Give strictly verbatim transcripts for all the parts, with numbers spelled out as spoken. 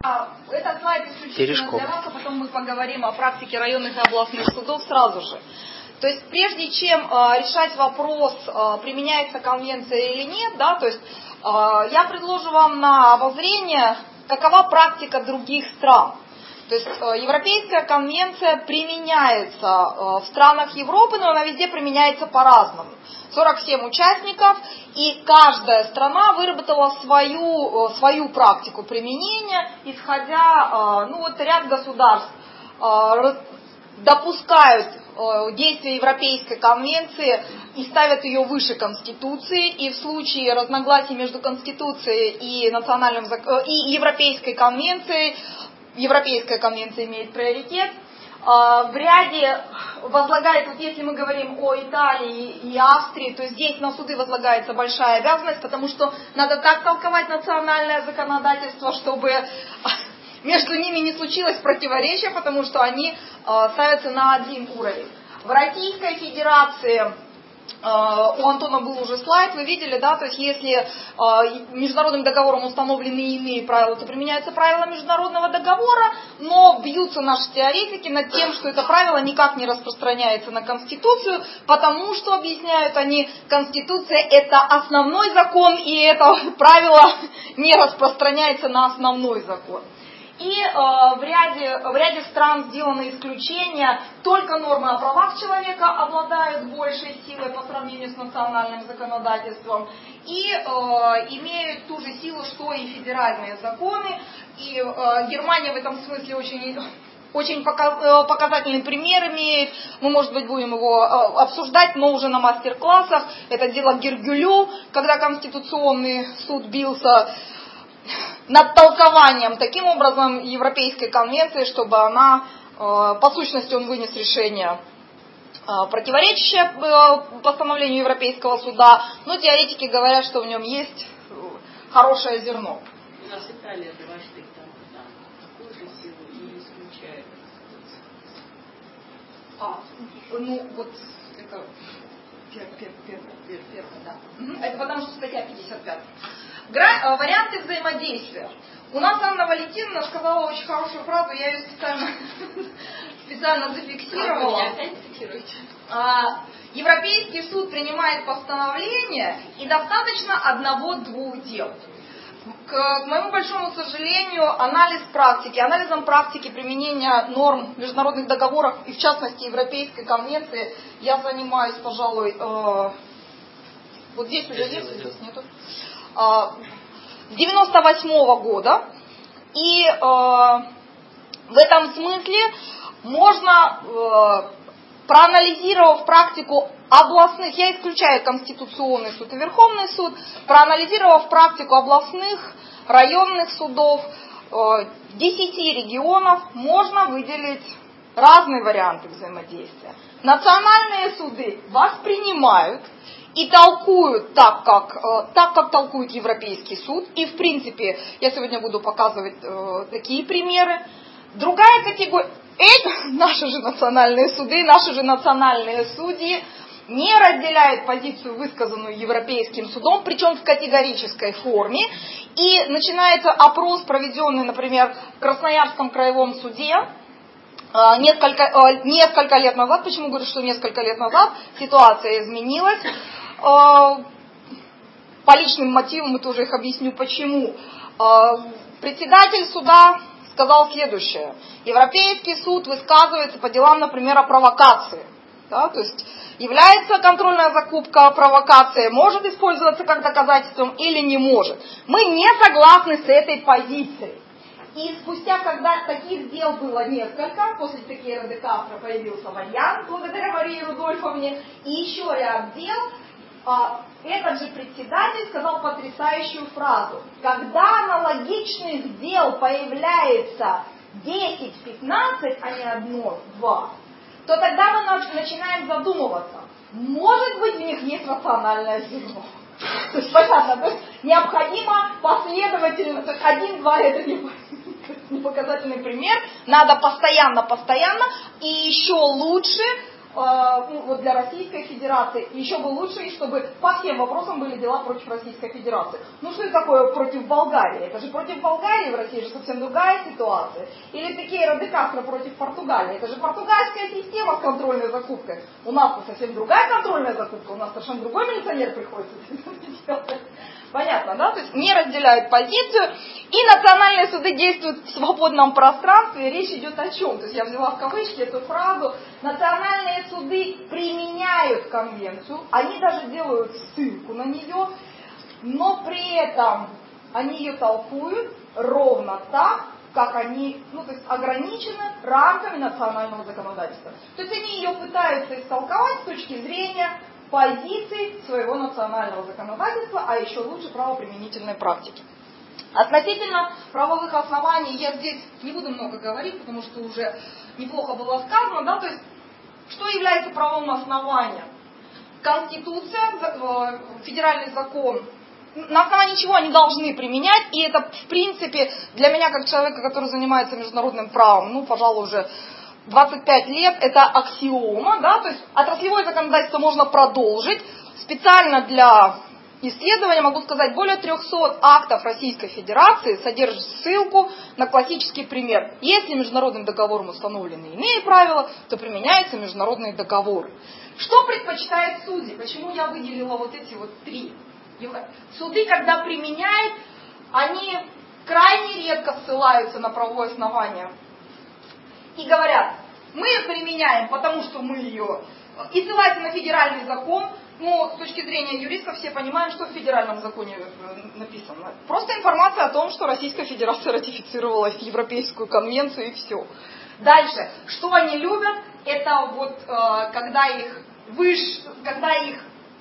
Этот слайд исключительно для вас, а потом мы поговорим о практике районных и областных судов сразу же. То есть прежде чем э, решать вопрос, э, применяется конвенция или нет, да, то есть э, я предложу вам на обозрение, какова практика других стран. То есть э, Европейская конвенция применяется э, в странах Европы, но она везде применяется по-разному. сорок семь участников, и каждая страна выработала свою, э, свою практику применения, исходя, э, ну вот ряд государств э, допускают действия Европейской конвенции и ставят ее выше Конституции, и в случае разногласий между Конституцией и, национальным, и Европейской конвенцией, Европейская конвенция имеет приоритет. В ряде возлагает, вот если мы говорим о Италии и Австрии, то здесь на суды возлагается большая обязанность, потому что надо так толковать национальное законодательство, чтобы между ними не случилось противоречия, потому что они э, ставятся на один уровень. В Российской Федерации, э, у Антона был уже слайд, вы видели, да, то есть если э, международным договором установлены иные правила, то применяются правила международного договора, но бьются наши теоретики над тем, что это правило никак не распространяется на Конституцию, потому что, объясняют они, Конституция это основной закон, и это правило не распространяется на основной закон. И э, в, ряде, в ряде стран сделаны исключения, только нормы о правах человека обладают большей силой по сравнению с национальным законодательством и э, имеют ту же силу, что и федеральные законы. И э, Германия в этом смысле очень, очень показательный пример имеет. Мы, может быть, будем его э, обсуждать, но уже на мастер-классах. Это дело Гергюлю, когда Конституционный суд бился над толкованием таким образом Европейской конвенции, чтобы она, по сущности, он вынес решение, противоречащее постановлению Европейского суда, но теоретики говорят, что в нем есть хорошее зерно. У нас Италия дважды там, там такую же силу не исключает. А, ну вот это первое, да. Это потому что статья пятьдесят пять. Гра... Варианты взаимодействия. У нас Анна Валентиновна сказала очень хорошую фразу, я ее специально, специально зафиксировала. А, Европейский суд принимает постановление, и достаточно одного-двух дел. К, к моему большому сожалению, анализ практики, анализом практики применения норм международных договоров, и в частности Европейской конвенции, я занимаюсь, пожалуй, э, вот здесь уже есть, здесь нету. С девяносто восьмого года, и э, в этом смысле можно, э, проанализировав практику областных, я исключаю Конституционный суд и Верховный суд, проанализировав практику областных, районных судов, э, десяти регионов, можно выделить разные варианты взаимодействия. Национальные суды воспринимают и толкуют так как, э, так, как толкует Европейский суд. И, в принципе, я сегодня буду показывать э, такие примеры. Другая категория, это наши же национальные суды, наши же национальные судьи не разделяют позицию, высказанную Европейским судом, причем в категорической форме. И начинается опрос, проведенный, например, в Красноярском краевом суде, Несколько, несколько лет назад. Почему говорю, что несколько лет назад? Ситуация изменилась. По личным мотивам, и тоже их объясню почему. Председатель суда сказал следующее. Европейский суд высказывается по делам, например, о провокации. Да, то есть является контрольная закупка провокацией, может использоваться как доказательством или не может. Мы не согласны с этой позицией. И спустя, когда таких дел было несколько, после таких РДК появился вариант, благодаря Марии Рудольфовне, и еще ряд дел, этот же председатель сказал потрясающую фразу. Когда аналогичных дел появляется десять-пятнадцать, а не одно-два, то тогда мы начинаем задумываться, может быть, в них есть рациональное зерно. То есть, понятно, то есть необходимо последовательно, то есть один-два это не, не показательный пример, надо постоянно-постоянно, и еще лучше ну, вот для Российской Федерации. Еще бы лучше, чтобы по всем вопросам были дела против Российской Федерации. Ну что это такое против Болгарии? Это же против Болгарии, в России же совсем другая ситуация. Или такие радикалы против Португалии. Это же португальская система с контрольной закупкой. У нас-то совсем другая контрольная закупка, у нас совершенно другой милиционер приходится делать. Понятно, да? То есть не разделяют позицию, и национальные суды действуют в свободном пространстве. Речь идет о чем? То есть я взяла в кавычки эту фразу. Национальные суды применяют конвенцию, они даже делают ссылку на нее, но при этом они ее толкуют ровно так, как они, ну, то есть ограничены рамками национального законодательства. То есть они ее пытаются истолковать с точки зрения позиций своего национального законодательства, а еще лучше правоприменительной практики. Относительно правовых оснований я здесь не буду много говорить, потому что уже неплохо было сказано, да, то есть что является правовым основанием? Конституция, федеральный закон, на основании чего они должны применять, и это, в принципе, для меня, как человека, который занимается международным правом, ну, пожалуй, уже двадцать пять лет, это аксиома, да, то есть отраслевое законодательство можно продолжить. Специально для исследования могу сказать, более трехсот актов Российской Федерации содержат ссылку на классический пример. Если международным договором установлены иные правила, то применяются международные договоры. Что предпочитают судьи? Почему я выделила вот эти вот три? Суды, когда применяют, они крайне редко ссылаются на правовое основание. И говорят, мы ее применяем, потому что мы ее... И ссылаются на федеральный закон, но с точки зрения юристов все понимаем, что в федеральном законе написано. Просто информация о том, что Российская Федерация ратифицировала Европейскую конвенцию и все. Дальше, что они любят, это вот э, когда их, выш, когда их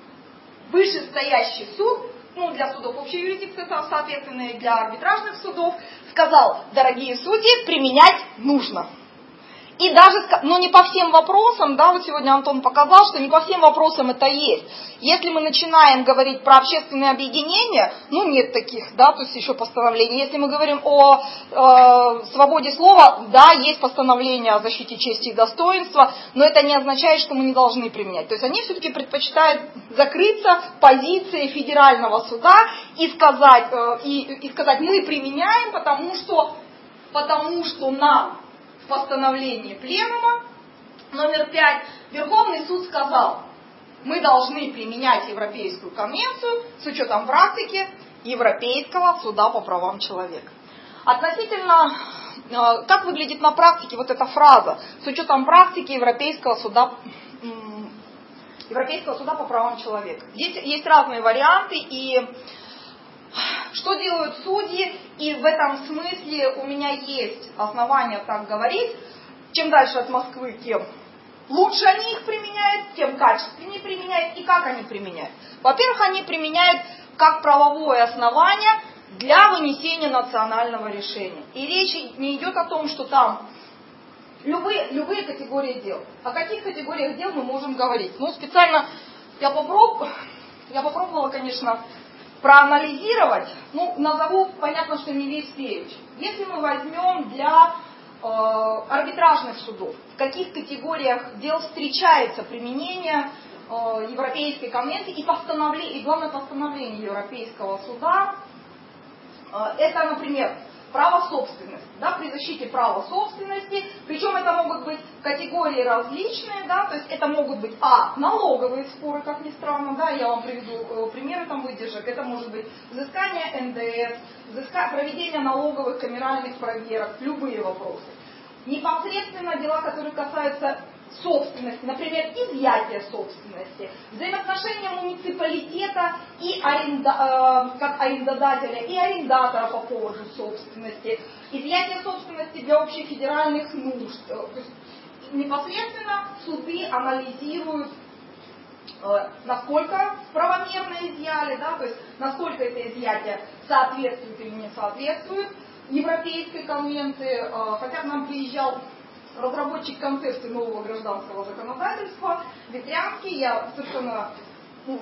вышестоящий суд, ну для судов общей юрисдикции, соответственно, и для арбитражных судов, сказал, дорогие судьи, применять нужно. И даже, но не по всем вопросам, да, вот сегодня Антон показал, что не по всем вопросам это есть. Если мы начинаем говорить про общественные объединения, ну нет таких, да, то есть еще постановления. Если мы говорим о э, свободе слова, да, есть постановление о защите чести и достоинства, но это не означает, что мы не должны применять. То есть они все-таки предпочитают закрыться позицией федерального суда и сказать, э, и, и сказать мы применяем, потому что, потому что нам в постановлении Пленума номер пять Верховный суд сказал, мы должны применять Европейскую конвенцию с учетом практики Европейского суда по правам человека. Относительно, как выглядит на практике вот эта фраза, с учетом практики Европейского суда, Европейского суда по правам человека. Здесь есть разные варианты, и что делают судьи, и в этом смысле у меня есть основания так говорить. Чем дальше от Москвы, тем лучше они их применяют, тем качественнее применяют. И как они применяют? Во-первых, они применяют как правовое основание для вынесения национального решения. И речь не идет о том, что там любые, любые категории дел. О каких категориях дел мы можем говорить? Ну, специально я попробовала, я попробовала, конечно, проанализировать, ну, назову, понятно, что не весь перечень. Если мы возьмем для э, арбитражных судов, в каких категориях дел встречается применение э, Европейской конвенции и постановление, и главное постановление Европейского суда, э, это, например, право собственности, да, при защите права собственности, причем это могут быть категории различные, да, то есть это могут быть, а, налоговые споры, как ни странно, да, я вам приведу э, примеры там выдержек, это может быть взыскание эн дэ эс, взыска... проведение налоговых камеральных проверок, любые вопросы. Непосредственно дела, которые касаются собственности, например, изъятие собственности, взаимоотношения муниципалитета и аренда, э, как арендодателя и арендатора по поводу собственности, изъятие собственности для общефедеральных нужд. То есть непосредственно суды анализируют, э, насколько правомерно изъяли, да, то есть насколько это изъятие соответствует или не соответствует Европейской конвенции, э, хотя к нам приезжал разработчик концепции нового гражданского законодательства, Ветрянский, я совершенно, ну,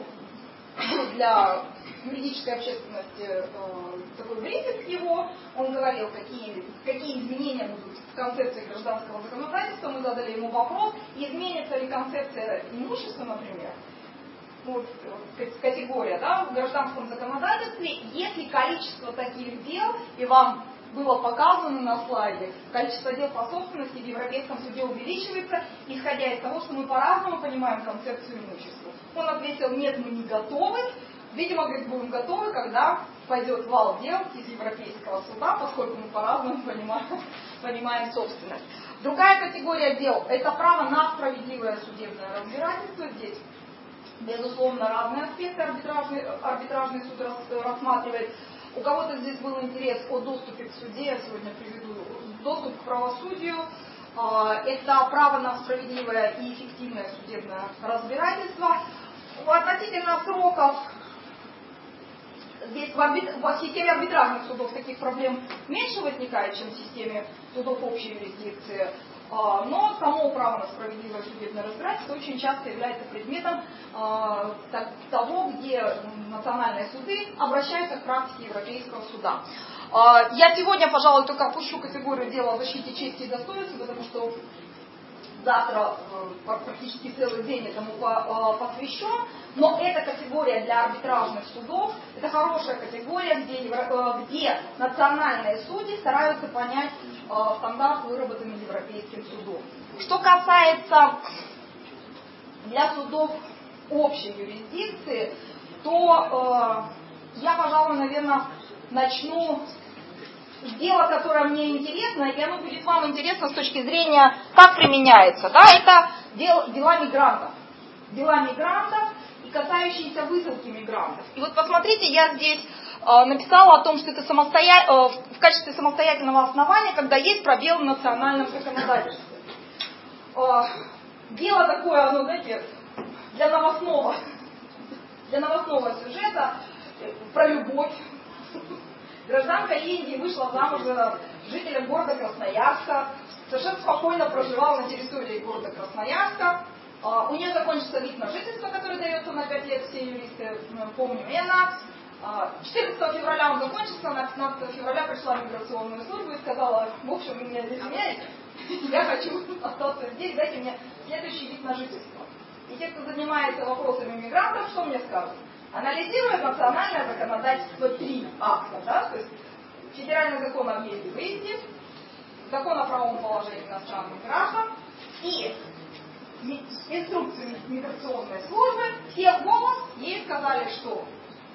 для юридической общественности э, такой брифинг его, он говорил, какие, какие изменения будут концепцией гражданского законодательства, мы задали ему вопрос, изменится ли концепция имущества, например, вот, категория, да, в гражданском законодательстве, если количество таких дел, и вам было показано на слайде, количество дел по собственности в Европейском суде увеличивается, исходя из того, что мы по-разному понимаем концепцию имущества. Он ответил: нет, мы не готовы. Видимо, говорит, будем готовы, когда пойдет вал дел из Европейского суда, поскольку мы по-разному понимаем, понимаем собственность. Другая категория дел – это право на справедливое судебное разбирательство. Здесь, безусловно, разные аспекты арбитражный, арбитражный суд рассматривает. У кого-то здесь был интерес о доступе к суде, я сегодня приведу доступ к правосудию. Это право на справедливое и эффективное судебное разбирательство. Относительно сроков, здесь в, арбит... в системе арбитражных судов таких проблем меньше возникает, чем в системе судов общей юрисдикции, но само право на справедливое судебное разбирательство очень часто является предметом того, где национальные суды обращаются к практике Европейского суда. Я сегодня, пожалуй, только опущу категорию дела о защите чести и достоинства, потому что завтра практически целый день этому посвящен, но эта категория для арбитражных судов, это хорошая категория, где, где национальные судьи стараются понять стандарт, выработанный Европейским судом. Что касается для судов общей юрисдикции, то э, я, пожалуй, наверное, начну дело, которое мне интересно, и оно будет вам интересно с точки зрения, как применяется. Да, это дел, дела мигрантов. Дела мигрантов и касающиеся высылки мигрантов. И вот посмотрите, я здесь э, написала о том, что это самостоя... э, в качестве самостоятельного основания, когда есть пробел в национальном законодательстве. Э, дело такое, оно, знаете, для новостного, для новостного сюжета про любовь. Гражданка Индии вышла замуж за жителя города Красноярска, совершенно спокойно проживала на территории города Красноярска. У нее закончился вид на жительство, который дается на пять лет, все юристы помним. И она четырнадцатого февраля он закончился, на пятнадцатого февраля пришла в миграционную службу и сказала: в общем, вы меня здесь меняете, я хочу остаться здесь, дайте мне следующий вид на жительство. И те, кто занимается вопросами мигрантов, что мне скажут? Анализирует национальное законодательство три акта, да, то есть федеральный закон о въезде и выезде, закон о правовом положении иностранных граждан и инструкцию миграционной службы, все в голос ей сказали, что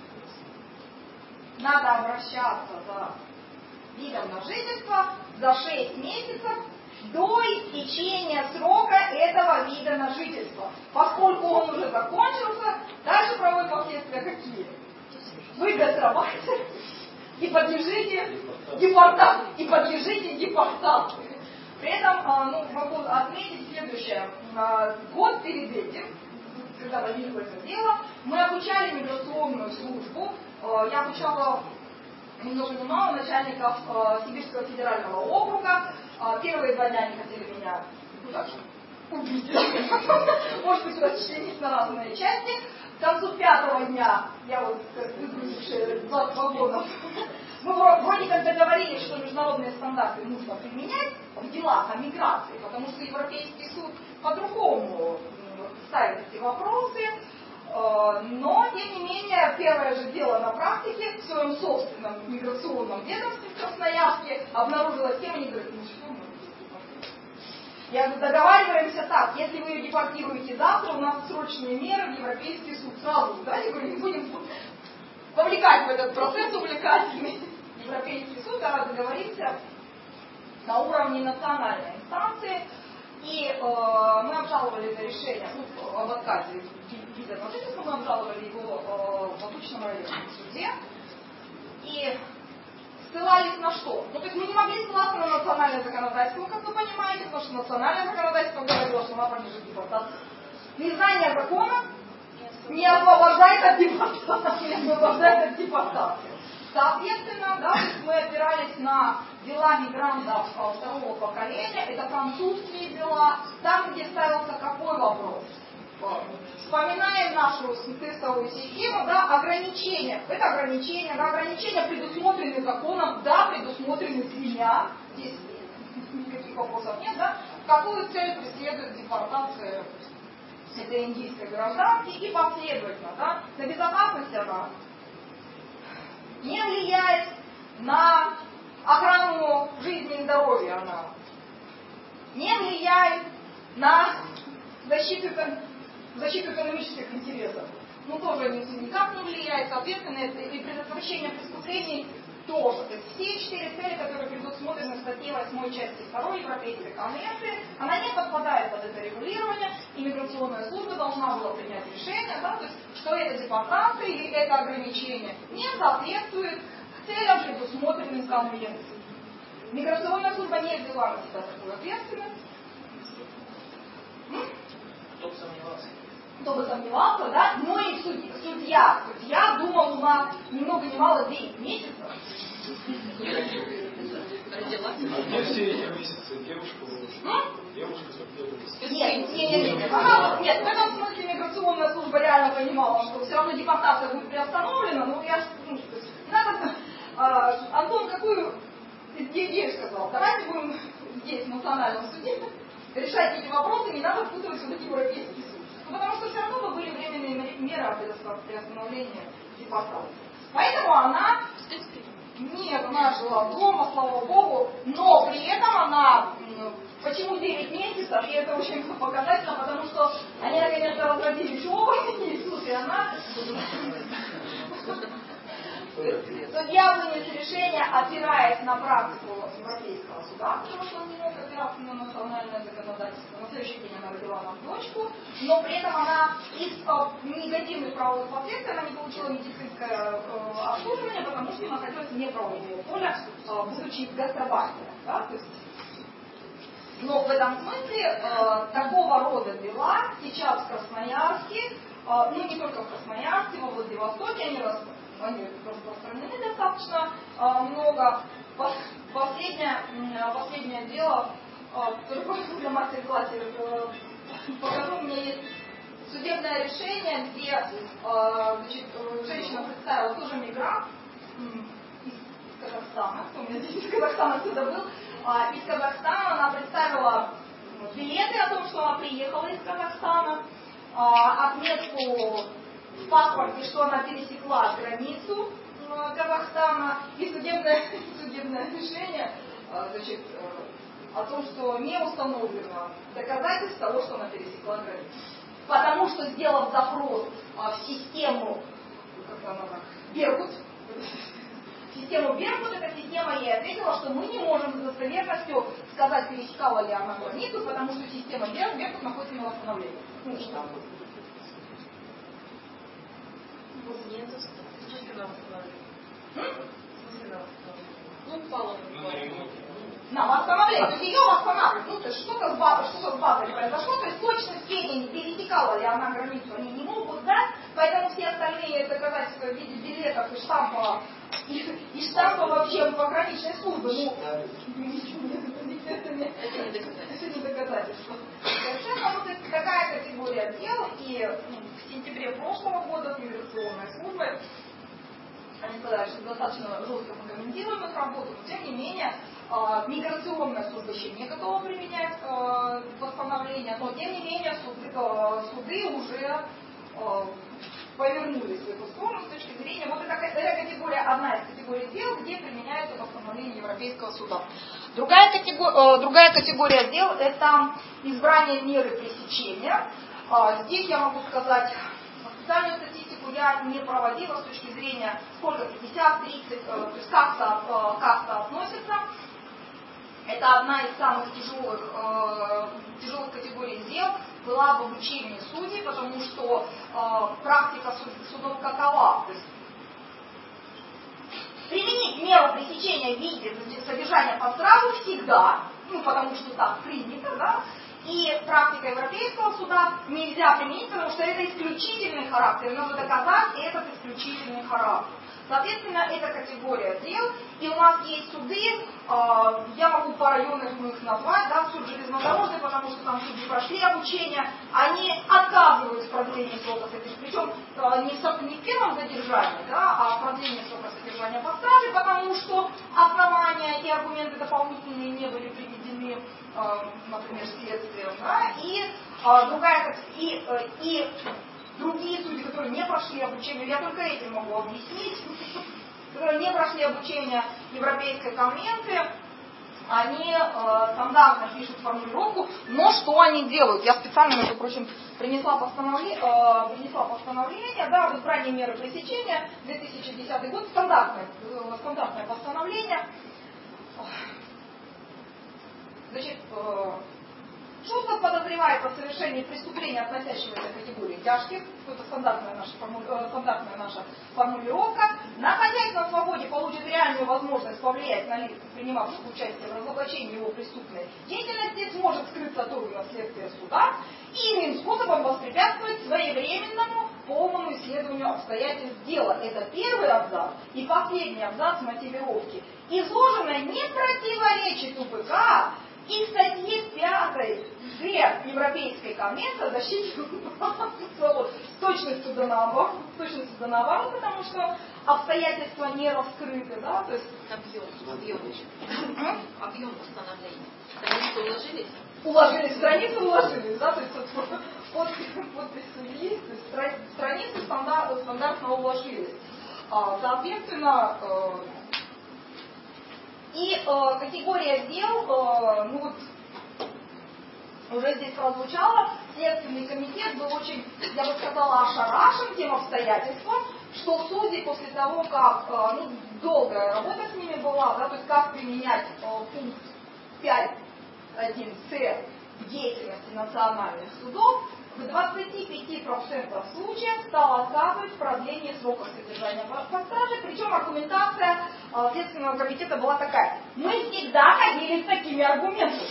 надо обращаться за видом на жительство за шесть месяцев до истечения срока этого вида на жительство. Поскольку он уже закончился, дальше правовые последствия какие? Вы гастробайтеры и подлежите депортации. И подлежите депортации. При этом, ну, могу отметить следующее. Год перед этим, когда возникло это дело, мы обучали миграционную службу. Я обучала ни много ни мало начальников Сибирского федерального округа. Первые два дня они хотели меня убить. Может быть, расчленить на разные части. К концу пятого дня, я вот выгрузившая двадцать вагонов, мы вроде как договорились, что международные стандарты нужно применять в делах о миграции, потому что Европейский суд по-другому ставит эти вопросы. Но, тем не менее, первое же дело на практике в своем собственном миграционном ведомстве в Красноярске обнаружилось тем, они говорят: ну что мы Я говорю, договариваемся так, если вы ее депортируете завтра, у нас срочные меры в Европейский суд сразу, да, я говорю, не будем вовлекать в этот процесс увлекательный Европейский суд, а договоримся на уровне национальной инстанции. И э, мы обжаловали это решение, ну, об отказе вида на жительство, мы обжаловали его э, в обычном районном суде. И ссылались на что? Ну, то есть мы не могли ссылаться на национальное законодательство, как вы понимаете, потому что национальное законодательство говорило, что она подлежит депортации. Незнание закона не освобождает от депортации, не освобождает от депортации. Соответственно, да, мы опирались на дела мигрантов второго поколения, это французские дела, там, где ставился какой вопрос? Вспоминаем нашу тестовую систему, да, ограничения. Это ограничения, да, ограничения предусмотрены законом, да, предусмотрены тремя. Здесь никаких вопросов нет, да? Какую цель преследует депортация этой индийской гражданки и последовательно, да? На безопасность она не влияет, на охрану жизни и здоровья она не влияет, на защиту, защиту экономических интересов. Ну, тоже никак не влияет, соответственно, это и предотвращение преступлений тоже. То есть все четыре цели, которые предусмотрены в статье восьмой части второй Европейской конвенции, она не подпадает под это регулирование, и миграционная служба должна была принять решение, да, то есть, что это депортация или это ограничение не соответствует целям, предусмотренным конвенцией. Миграционная служба не взяла на себя такую ответственность. Кто бы сомневался? Кто бы сомневался, да? Но и судья. Судья, судья думал у нас ни много ни мало девять месяцев. А где все эти месяцы девушка была? Девушка сорок Нет, нет, нет, нет. Она, нет, в этом смысле миграционная служба реально понимала, что все равно депортация будет приостановлена, но я ну, надо, а, Антон, какую идею сказал? Давайте будем здесь, в национальном суде, решать эти вопросы, не надо впутывать в европейский суд. Ну, потому что все равно бы были временные меры приостановления депортации. Поэтому она... Нет, она жила дома, слава богу, но при этом она... Почему девять месяцев? И это очень показательно, потому что они наконец-то возродились оба, Иисус и она. Судья вынес решение, опираясь на практику Европейского суда, потому что он не мог опираться на национальное законодательство. На следующий день она родила нам дочку, но при этом она из негативных правовых последствий она не получила медицинское э, обслуживание, потому что находилась вне правового поля, э, будучи гастробайтером. Да? То есть, но в этом смысле э, такого рода дела сейчас в Красноярске, э, ну не только в Красноярске, во Владивостоке они растут. Они распространены достаточно э, много. Последнее, последнее дело, э, только на мастер-классе э, покажу, у меня есть судебное решение, где э, значит, женщина представила тоже мигрант из, из Казахстана, кто у меня здесь из Казахстана отсюда был, э, из Казахстана она представила билеты о том, что она приехала из Казахстана, э, отметку в паспорте, что она пересекла границу э, Казахстана, и судебное, судебное решение э, значит, э, о том, что не установлено доказательств того, что она пересекла границу. Потому что, сделав запрос э, в систему, как она так, Беркут, систему Беркут, эта система ей ответила, что мы не можем с достоверностью сказать, пересекала ли она границу, потому что система Беркут находится на восстановлении. Ну, что Нет, что нам восстановили? Ну, упала. На восстановление, то есть ее восстанавливают. Ну, то есть что-то с базой, что-то с базой произошло, то есть точной степени, пересекала ли она границу, они не могут дать, поэтому все остальные доказательства в виде билетов и штампа, и, и штампа вообще пограничной службы, ну, это не доказательство. Совершенно вот такая категория дел, и ну, в сентябре прошлого года с миграционной службой они сказали, что достаточно жестко мы комментируем их работу, но тем не менее э, миграционная служба еще не готова применять э, восстановление, но тем не менее суды, э, суды уже э, повернулись в эту сторону с точки зрения, вот эта, эта категория, одна из категорий дел, где применяется восстановление Европейского суда. Другая категория, э, другая категория дел – это избрание меры пресечения. Э, здесь я могу сказать, официальную статистику я не проводила с точки зрения, сколько, пятьдесят, тридцать, э, то есть как-то, э, как-то относится. Это одна из самых тяжелых, э, тяжелых категорий дел была в обучении судей, потому что э, практика суд, судов какова. То есть применить меру пресечения в виде содержания под стражу всегда, ну потому что так принято, да, и практика Европейского суда нельзя применить, потому что это исключительный характер, надо доказать этот исключительный характер. Соответственно, это категория дел, и у нас есть суды, э, я могу по районам их назвать, да, суд железнодорожный, потому что там судьи прошли обучение, они отказывают в продлении срока содержания, причем э, не, в, не в первом задержании, да, а в продлении срока содержания под стражей, потому что основания и аргументы дополнительные не были приведены. другим, например, следствием, да, и другая, и, и другие судьи, которые не прошли обучение, я только этим могу объяснить, которые не прошли обучение Европейской конвенции, они э, стандартно пишут формулировку, но что они делают? Я специально, между прочим, принесла постановление, э, принесла постановление, да, об избрании меры пресечения, две тысячи десятый год, стандартное, э, стандартное постановление. Значит, э, суд подозревает о совершении преступления, относящегося к категории тяжких, это стандартная наша, форму, э, стандартная наша формулировка, находясь на свободе, получит реальную возможность повлиять на лиц, принимавших участие в разоблачении его преступной деятельности, сможет скрыться от органов следствия суда и иным способом воспрепятствовать своевременному полному исследованию обстоятельств дела. Это первый абзац и последний абзац мотивировки. Изложенное не противоречит УПК и статье пятой Г Европейской конвенции о защите свобод с точностью до наоборот, с точностью до наоборот, потому что обстоятельства не раскрыты, да, то есть объем, объем, объем постановления. Страницу уложились? Уложились, страницу уложились, да, то есть вот, подпись, подпись судьи, то есть страницу стандарт, стандартно уложились. А, соответственно, э, и э, категория дел, э, ну вот, уже здесь прозвучало, Следственный комитет был очень, я бы сказала, ошарашен тем обстоятельством, что судьи после того, как, э, ну, долгая работа с ними была, да, то есть как применять э, пункт пять точка один С деятельности национальных судов, в двадцати пяти процентах случаев стало отказывать в продлении срока содержания под стражей, причем аргументация э, Следственного комитета была такая: мы всегда ходили с такими аргументами.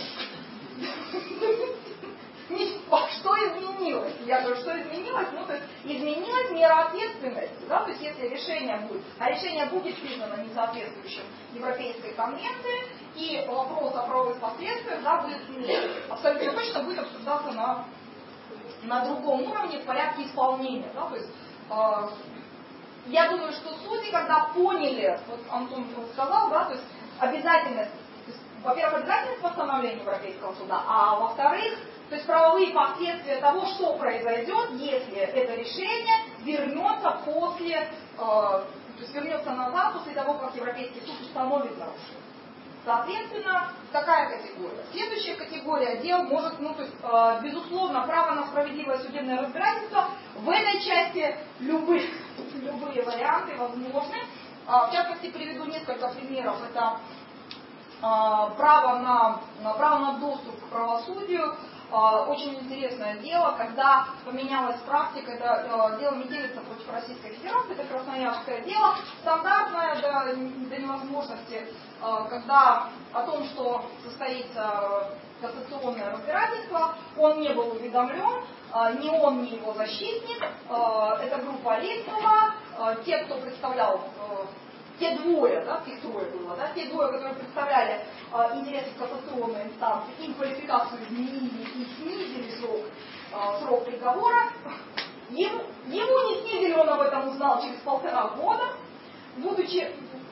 Что изменилось? Я говорю, что изменилось? Ну, то есть изменилась мера ответственности, да, то есть если решение будет, а решение будет признано несоответствующим Европейской конвенции, и вопрос о правовых последствиях, да, будет, ну, абсолютно точно будет обсуждаться на, на другом уровне в порядке исполнения, да, то есть э, я думаю, что судьи, когда поняли, вот Антон сказал, да, то есть обязательность, то есть, во-первых, обязательность постановления Европейского суда, а во-вторых, то есть правовые последствия того, что произойдет, если это решение вернется после, э, то есть вернется назад после того, как Европейский суд установит нарушение. Соответственно, такая категория. Следующая категория дел может, ну, то есть, э, безусловно, право на справедливое судебное разбирательство. В этой части любые, любые варианты возможны. Э, в частности, приведу несколько примеров. Это э, право, на, на, право на доступ к правосудию. Очень интересное дело, когда поменялась практика, это дело Метелица против Российской Федерации, это красноярское дело, стандартное до, до невозможности, когда о том, что состоится кассационное разбирательство, он не был уведомлен, ни он, ни его защитник, это группа Лесного, те, кто представлял, те двое, да, их трое было, да, те двое, которые представляли э, интересы кассационной инстанции, им квалификацию изменили и снизили срок, э, срок приговора. Ему, ему не снизили, он об этом узнал через полтора года, будучи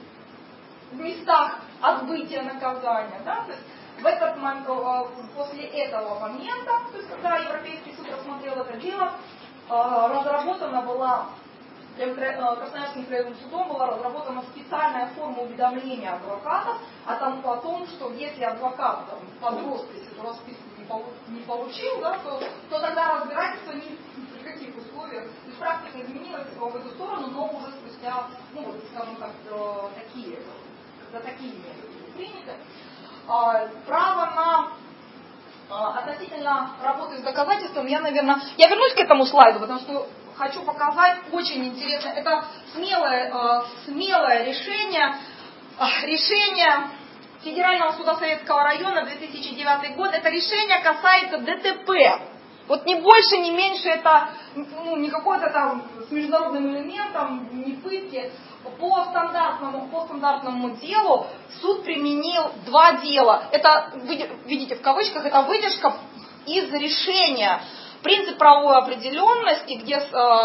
в местах отбытия наказания. Да, то есть в этот момент, э, после этого момента, то есть когда Европейский суд рассмотрел это дело, э, разработана была Красноярским краевым судом была разработана специальная форма уведомления адвокатов о том, о том, что если адвокат там, под роспись эту расписку не получил, да, то, то тогда разбирательство ни при каких условиях. То есть практика изменилась в эту сторону, но уже спустя, ну вот, скажем так, такие, когда такие меры были приняты. Право на относительно работы с доказательством, я, наверное, я вернусь к этому слайду, потому что хочу показать очень интересно. Это смелое, э, смелое решение, э, решение Федерального суда Советского района две тысячи девятый год. Это решение касается ДТП. Вот ни больше, ни меньше это, ну, не какой-то там с международным элементом, не пытки. По стандартному, по стандартному делу суд применил два дела. Это, видите, в кавычках, это выдержка из решения. Принцип правовой определенности, где,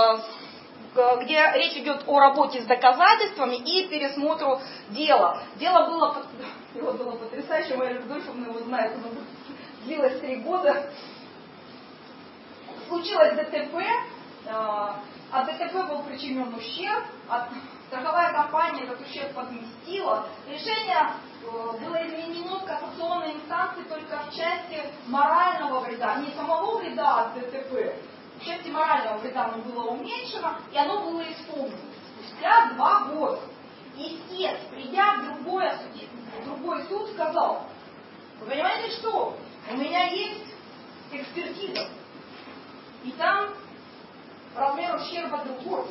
где речь идет о работе с доказательствами и пересмотру дела. Дело было И вот было потрясающе, Мария Рудольфовна его знает, оно длилось три года. Случилось ДТП, от ДТП был причинен ущерб, от, страховая компания этот ущерб возместила. Решение было изменено в кассационной инстанции только в части морального вреда, не самого вреда от ДТП, в части морального вреда оно было уменьшено, и оно было исполнено спустя два года. Истец, придя в, другое, в другой суд, сказал: вы понимаете что, у меня есть экспертиза, и там размер ущерба другой.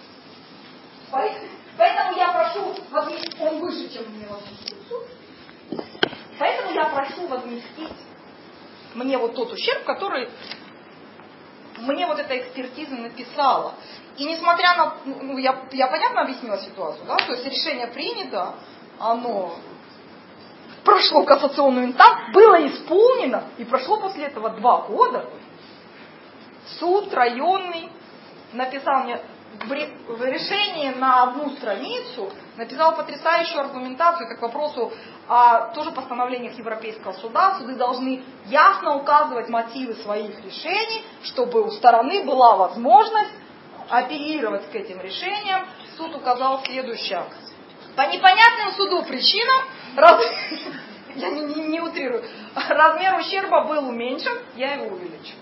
Поэтому я прошу возместить, он выше, чем мне возместил суд, поэтому я прошу возместить мне вот тот ущерб, который мне вот эта экспертиза написала. И несмотря на, ну, я, я понятно объяснила ситуацию, да, то есть решение принято, оно прошло кассационную инстанцию, было исполнено, и прошло после этого два года. Суд районный написал мне в решении на одну страницу, написал потрясающую аргументацию, как к вопросу о тоже постановлениях Европейского суда. Суды должны ясно указывать мотивы своих решений, чтобы у стороны была возможность апеллировать к этим решениям. Суд указал следующее. По непонятным суду причинам, раз, я не, не, не утрирую, размер ущерба был уменьшен, я его увеличил.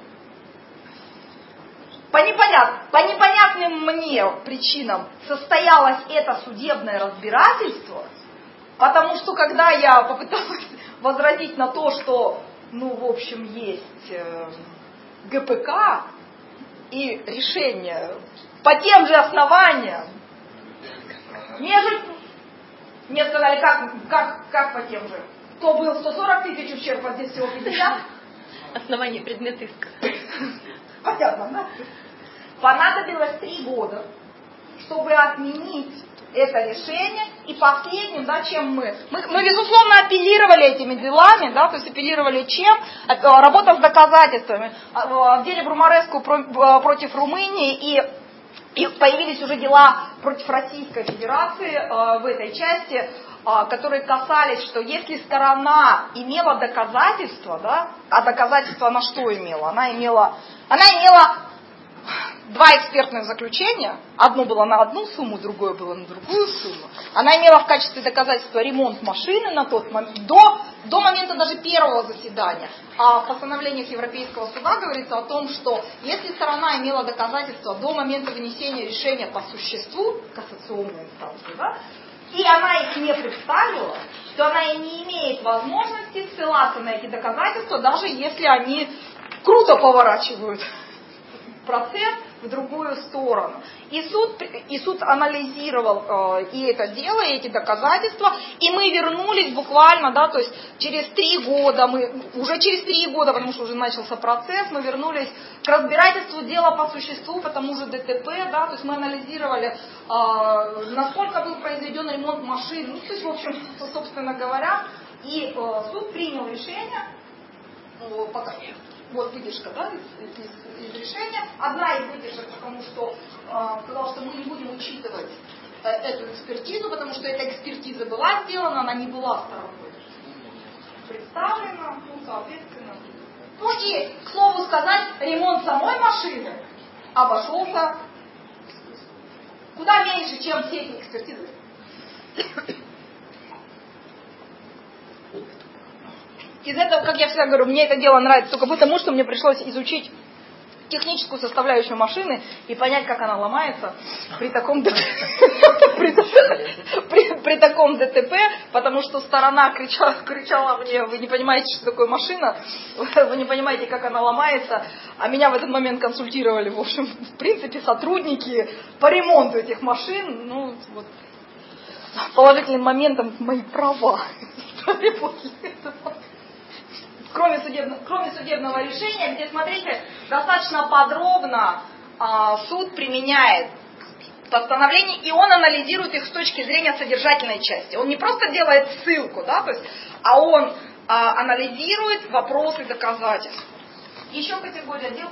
По, непонят, по непонятным мне причинам состоялось это судебное разбирательство, потому что когда я попыталась возразить на то, что, ну, в общем, есть э, ГПК и решение по тем же основаниям, мне же, мне сказали, как, как, как по тем же, то был сто сорок тысяч ущерб, а здесь всего пятьдесят. Основание предмет иска. Понятно, да? Понадобилось три года, чтобы отменить это решение. И последним, да, чем мы? мы? Мы, безусловно, апеллировали этими делами, да, то есть апеллировали чем? Работа с доказательствами. В деле Брумареску против Румынии и, и появились уже дела против Российской Федерации э, в этой части, э, которые касались, что если сторона имела доказательства, да, а доказательства на что имела? Она имела, она имела два экспертных заключения, одно было на одну сумму, другое было на другую сумму. Она имела в качестве доказательства ремонт машины на тот момент, до, до момента даже первого заседания. А в постановлениях Европейского суда говорится о том, что если сторона имела доказательства до момента вынесения решения по существу, кассационной инстанции, да, и она их не представила, то она и не имеет возможности ссылаться на эти доказательства, даже если они круто поворачивают процесс в другую сторону. И суд, и суд анализировал э, и это дело, и эти доказательства, и мы вернулись буквально, да, то есть через три года, мы, уже через три года, потому что уже начался процесс, мы вернулись к разбирательству дела по существу, по тому же ДТП, да, то есть мы анализировали, э, насколько был произведен ремонт машин, ну, то есть, в общем, собственно говоря, и э, суд принял решение, э, пока, вот выдержка, да, из, из, из решения. Одна из выдержек, потому что э, сказал, что мы не будем учитывать э, эту экспертизу, потому что эта экспертиза была сделана, она не была стороной представлена, ну, соответственно. Ну и, к слову сказать, ремонт самой машины обошелся куда меньше, чем все эти экспертизы. Из этого, как я всегда говорю, мне это дело нравится только потому, что мне пришлось изучить техническую составляющую машины и понять, как она ломается при таком ДТП, при, при таком ДТП, потому что сторона кричала, кричала мне: вы не понимаете, что такое машина, вы не понимаете, как она ломается, а меня в этот момент консультировали, в общем, в принципе, сотрудники по ремонту этих машин. Ну, вот, положительным моментом мои права стали после этого. Кроме судебного, кроме судебного решения, где, смотрите, достаточно подробно а, суд применяет постановления, и он анализирует их с точки зрения содержательной части. Он не просто делает ссылку, да, то есть, а он а, анализирует вопросы доказательств. Еще категория дел.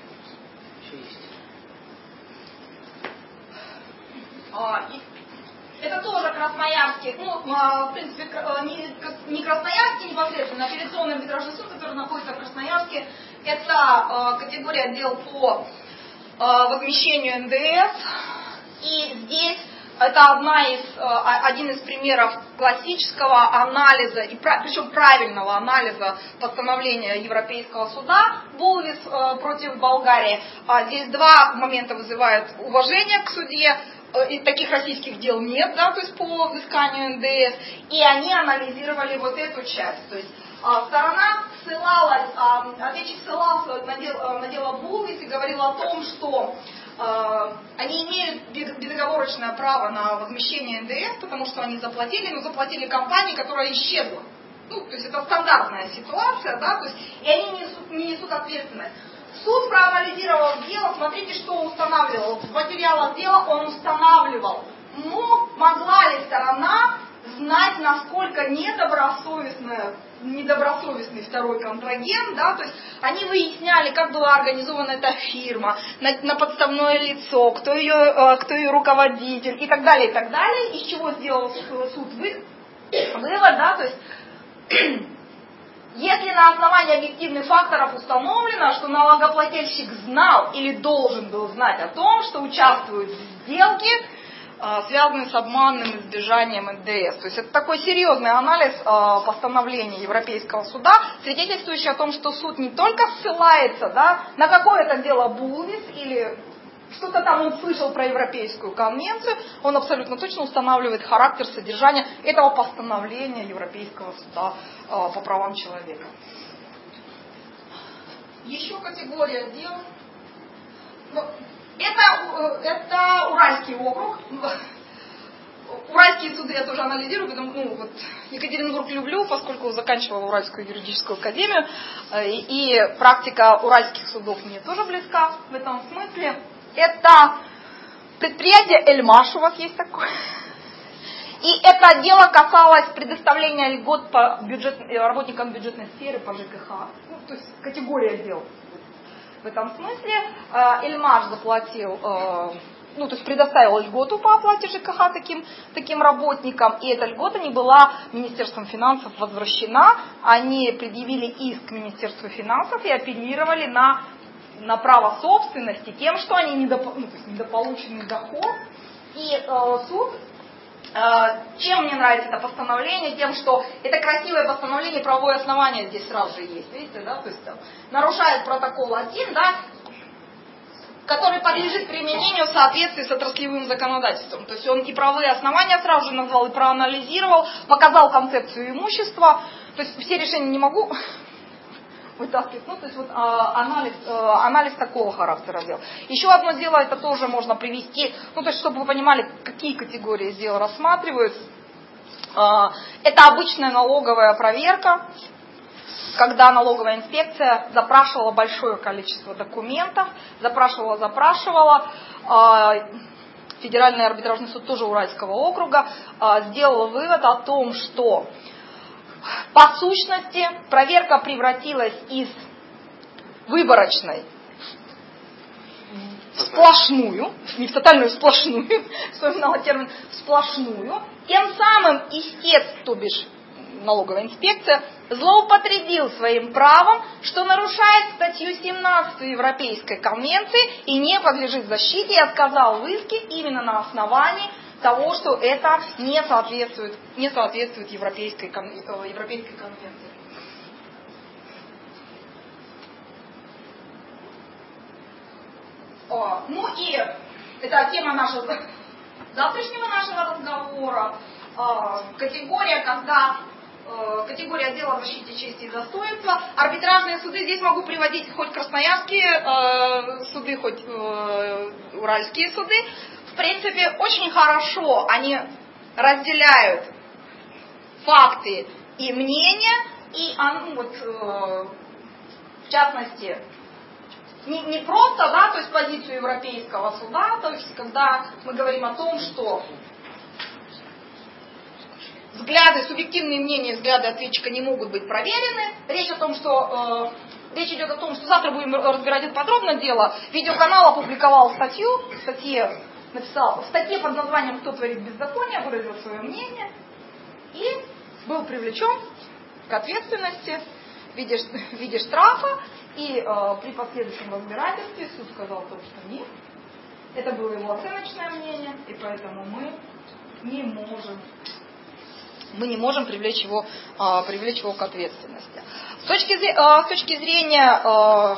А, и Это тоже Красноярский, ну, в принципе, не Красноярский непосредственно, а апелляционный арбитражный суд, который находится в Красноярске. Это категория дел по возмещению эн дэ эс. И здесь это одна из, один из примеров классического анализа, и причем правильного анализа постановления Европейского суда Булвис против Болгарии. Здесь два момента вызывают уважение к судье. И таких российских дел нет, да, то есть по взысканию эн дэ эс, и они анализировали вот эту часть. То есть а, сторона ссылалась, а, ответчик ссылался на дело, на дело Булвис и говорил о том, что а, они имеют безоговорочное право на возмещение эн дэ эс, потому что они заплатили, но заплатили компании, которая исчезла. Ну, то есть это стандартная ситуация, да, то есть и они не несут, не несут ответственность. Суд проанализировал дело, смотрите, что устанавливал. В материалах дела он устанавливал, мог, могла ли сторона знать, насколько недобросовестная, недобросовестный второй контрагент, да, то есть они выясняли, как была организована эта фирма, на, на подставное лицо, кто ее, кто ее руководитель и так далее, и так далее, из чего сделал суд вы, вывод, да, то есть если на основании объективных факторов установлено, что налогоплательщик знал или должен был знать о том, что участвует в сделке, связанной с обманным избежанием эн дэ эс. То есть это такой серьезный анализ постановления Европейского суда, свидетельствующий о том, что суд не только ссылается, да, на какое-то дело Булвис или что-то там он слышал про Европейскую конвенцию, он абсолютно точно устанавливает характер содержания этого постановления Европейского суда э, по правам человека. Еще категория дел. Ну, это, это Уральский округ. Уральские суды я тоже анализирую, потому ну, вот, Екатеринбург люблю, поскольку заканчивала Уральскую юридическую академию, и, и практика уральских судов мне тоже близка в этом смысле. Это предприятие Эльмаш, у вас есть такое. И это дело касалось предоставления льгот по бюджет, работникам бюджетной сферы, по жэ ка ха. Ну, то есть категория дел в этом смысле. Эльмаш заплатил, ну, то есть предоставил льготу по оплате жэ ка ха таким, таким работникам, и эта льгота не была Министерством финансов возвращена. Они предъявили иск Министерству финансов и апеллировали на на право собственности тем, что они недоп... ну, то есть недополученный доход. И э, суд, э, чем мне нравится это постановление, тем, что это красивое постановление, правовое основание здесь сразу же есть, видите, да, то есть там, нарушает протокол один, да, который подлежит применению в соответствии с отраслевым законодательством. То есть он и правовые основания сразу же назвал, и проанализировал, показал концепцию имущества. То есть все решения не могу вытаскивать. Ну, то есть вот а, анализ, а, анализ такого характера дел. Еще одно дело, это тоже можно привести, ну, то есть, чтобы вы понимали, какие категории дел рассматривают. А, это обычная налоговая проверка, когда налоговая инспекция запрашивала большое количество документов, запрашивала, запрашивала. А, Федеральный арбитражный суд тоже Уральского округа а, сделал вывод о том, что по сущности, проверка превратилась из выборочной в сплошную, не в тотальную, в сплошную, вспоминала термин, в сплошную. Тем самым истец, то бишь налоговая инспекция, злоупотребил своим правом, что нарушает статью семнадцать Европейской конвенции и не подлежит защите, и отказал в иске именно на основании того, что это не соответствует, не соответствует Европейской, Европейской конвенции. О, ну и это тема нашего завтрашнего нашего разговора. О, категория, когда категория дела о защите чести и достоинства. Арбитражные суды, здесь могу приводить хоть красноярские э, суды, хоть э, уральские суды. В принципе, очень хорошо они разделяют факты и мнения, и ну, вот, э, в частности, не, не просто, да, то есть позицию Европейского суда, то есть когда мы говорим о том, что взгляды, субъективные мнения, взгляды ответчика не могут быть проверены. Речь о том, что э, речь идет о том, что завтра будем разбирать это подробно дело. Видеоканал опубликовал статью, в статье написал в статье под названием «Кто творит беззаконие», выразил свое мнение и был привлечен к ответственности в виде, в виде штрафа, и э, при последующем разбирательстве суд сказал то, что нет. Это было его оценочное мнение, и поэтому мы не можем, мы не можем привлечь его, э, привлечь его к ответственности. С точки, э, с точки зрения э,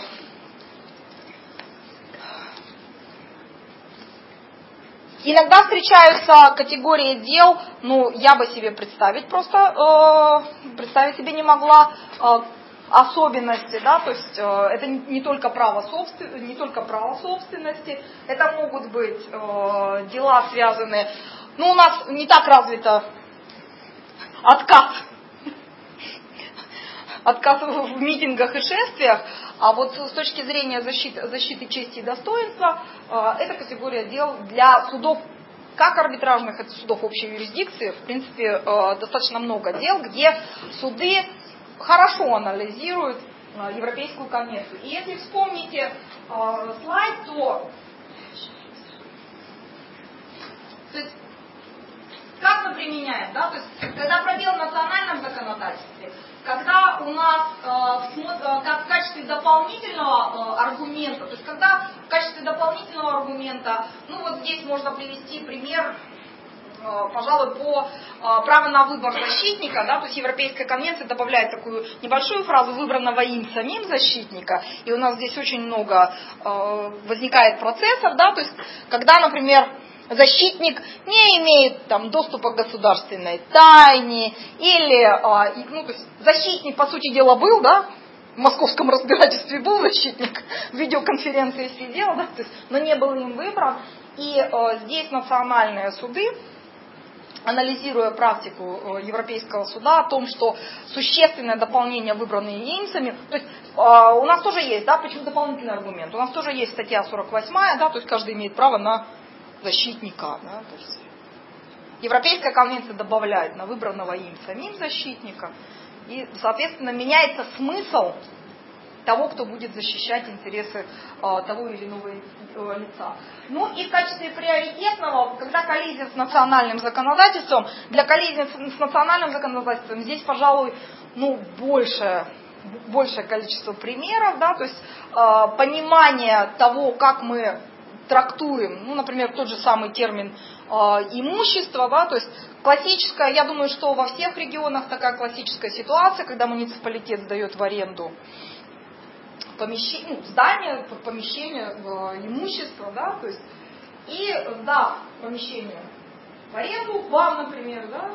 иногда встречаются категории дел, ну, я бы себе представить просто, э, представить себе не могла, э, особенности, да, то есть э, это не только право собственности, не только право собственности, это могут быть э, дела, связанные, ну, у нас не так развито отказ, отказ в митингах и шествиях, а вот с точки зрения защиты, защиты чести и достоинства, э, это категория дел для судов, как арбитражных, это судов общей юрисдикции, в принципе, э, достаточно много дел, где суды хорошо анализируют э, Европейскую конвенцию. И если вспомните э, слайд, то, то есть, как мы применяем, да, то есть, когда пробел в национальном законодательстве, когда у нас э, в, как в качестве дополнительного э, аргумента, то есть когда в качестве дополнительного аргумента, ну вот здесь можно привести пример, э, пожалуй, по э, праву на выбор защитника, да, то есть Европейская конвенция добавляет такую небольшую фразу выбранного им самим защитника, и у нас здесь очень много э, возникает процессов, да, то есть когда, например, защитник не имеет там доступа к государственной тайне, или, ну, то есть защитник, по сути дела, был, да, в московском разбирательстве был защитник, в видеоконференции сидел, да, то есть, но не был им выбран, и э, здесь национальные суды, анализируя практику Европейского суда о том, что существенное дополнение, выбранные немцами, то есть э, у нас тоже есть, да, почему дополнительный аргумент, у нас тоже есть статья сорок восьмая, да, то есть каждый имеет право на защитника. Да, то есть Европейская конвенция добавляет на выбранного им самим защитника, и, соответственно, меняется смысл того, кто будет защищать интересы а, того или иного э, лица. Ну и в качестве приоритетного, когда коллизия с национальным законодательством, для коллизии с национальным законодательством здесь, пожалуй, ну, больше, большее количество примеров, да, то есть э, понимание того, как мы трактуем, ну, например, тот же самый термин э, имущество, да, то есть классическая, я думаю, что во всех регионах такая классическая ситуация, когда муниципалитет сдает в аренду помещение, ну, здание, помещение, э, имущество, да, то есть, и сдав помещение в аренду, вам, например, да,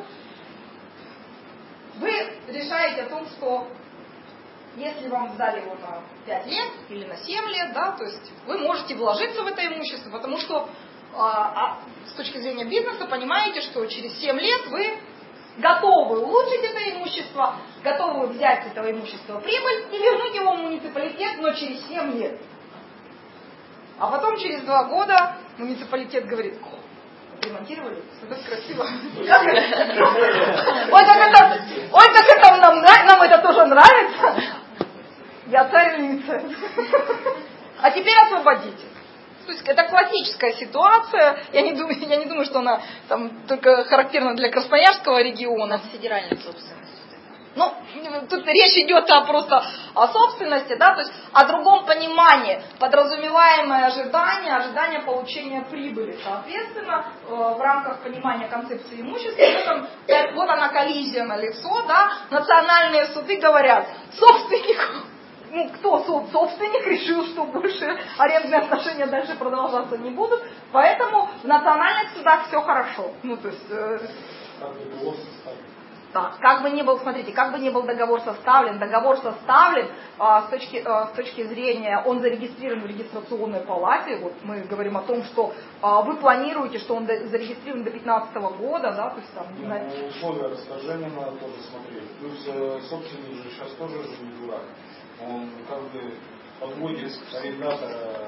вы решаете о том, что если вам сдали его на пять лет или на семь лет, да, то есть вы можете вложиться в это имущество, потому что а, а, с точки зрения бизнеса понимаете, что через семь лет вы готовы улучшить это имущество, готовы взять с этого имущества прибыль и вернуть его в муниципалитет, но через семь лет. А потом через два года муниципалитет говорит: ремонтировали, это красиво. Ой, так это, ой, так это нам, нам это тоже нравится. Я царь лица. А теперь освободите. То есть это классическая ситуация. Я не думаю, я не думаю, что она там только характерна для Красноярского региона. Федеральной собственности. Ну, тут речь идет о, просто о собственности, да, то есть о другом понимании, подразумеваемое ожидание, ожидание получения прибыли. Соответственно, в рамках понимания концепции имущества, вот, он, вот она коллизия на лицо, да, национальные суды говорят: собственник, ну, кто суд? Собственник решил, что больше арендные отношения дальше продолжаться не будут, поэтому в национальных судах все хорошо. Ну, то есть... Э, Да, как бы ни был, смотрите, как бы ни был договор составлен, договор составлен а, с, точки, а, с точки зрения, он зарегистрирован в регистрационной палате, вот мы говорим о том, что а, вы планируете, что он до, зарегистрирован до пятнадцатого года, да, то есть там... Не, на... ну, условия расторжения надо тоже смотреть, плюс э, собственник же сейчас тоже же не дурак, он как бы подводит арендатора,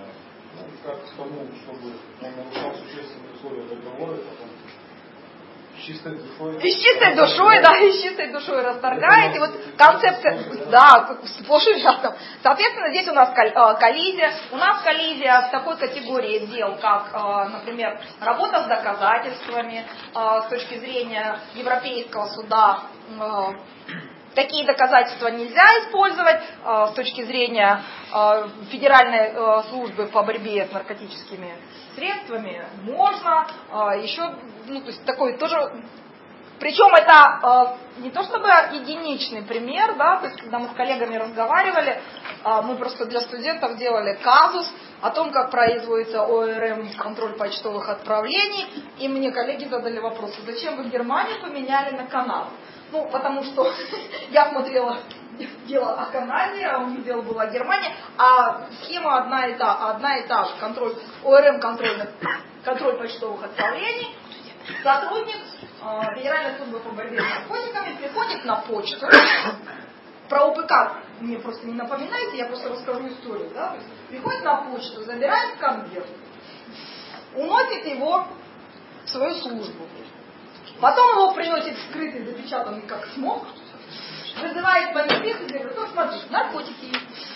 ну, как к тому, чтобы он нарушал существенные условия договора, потом С чистой душой. И с чистой душой, да, и с чистой душой расторгает. И вот концепция, да, сплошь и рядом. Соответственно, здесь у нас коллизия. У нас коллизия в такой категории дел, как, например, работа с доказательствами с точки зрения Европейского суда. Такие доказательства нельзя использовать с точки зрения Федеральной службы по борьбе с наркотическими средствами. Можно. Еще, ну, то есть такой тоже. Причем это не то чтобы единичный пример, да, то есть когда мы с коллегами разговаривали, мы просто для студентов делали казус о том, как производится ОРМ, контроль почтовых отправлений, и мне коллеги задали вопрос: зачем вы Германию поменяли на Канаду? Ну, потому что я смотрела дело о Канаде, а у них дело было о Германии, а схема одна и та, одна и та же. Контроль, ОРМ, контроль, контроль почтовых отправлений. Сотрудник э, Федеральной службы по борьбе с наркотиками приходит на почту. Про ОПК мне просто не напоминайте, я просто расскажу историю. Да? То есть, приходит на почту, забирает конверт, уносит его в свою службу. Потом его приносит скрытый, запечатанный как смог, вызывает понятых и говорит: ну смотри, наркотики.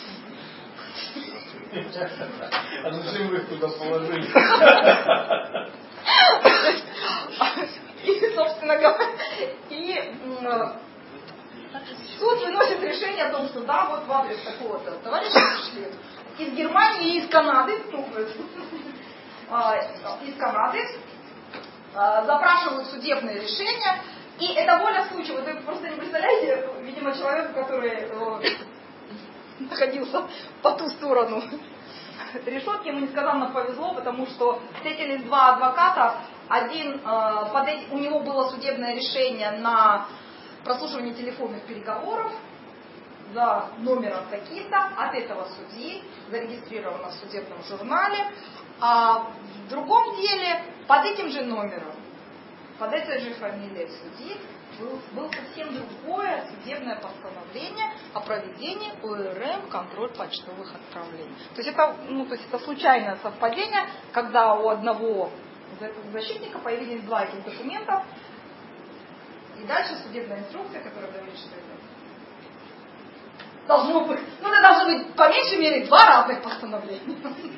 А зачем вы их туда положили? И, собственно говоря, и суд выносит решение о том, что да, вот в адрес такого-то товарища пришли из Германии и из Канады, из Канады, запрашивают судебные решения, и это воля случая. Вы просто не представляете, видимо, человеку, который находился по ту сторону решетки, ему несказанно повезло, потому что встретились два адвоката. Один, под этим, у него было судебное решение на прослушивание телефонных переговоров за номером таким-то от этого судьи, зарегистрировано в судебном журнале, а в другом деле под этим же номером, под этой же фамилией судьи был, был совсем другое судебное постановление о проведении ОРМ, контроль почтовых отправлений. То есть это, ну, то есть это случайное совпадение, когда у одного защитника появились два этих документа, и дальше судебная инструкция, которая говорит, что это должно быть, ну это должно быть по меньшей мере два разных постановления.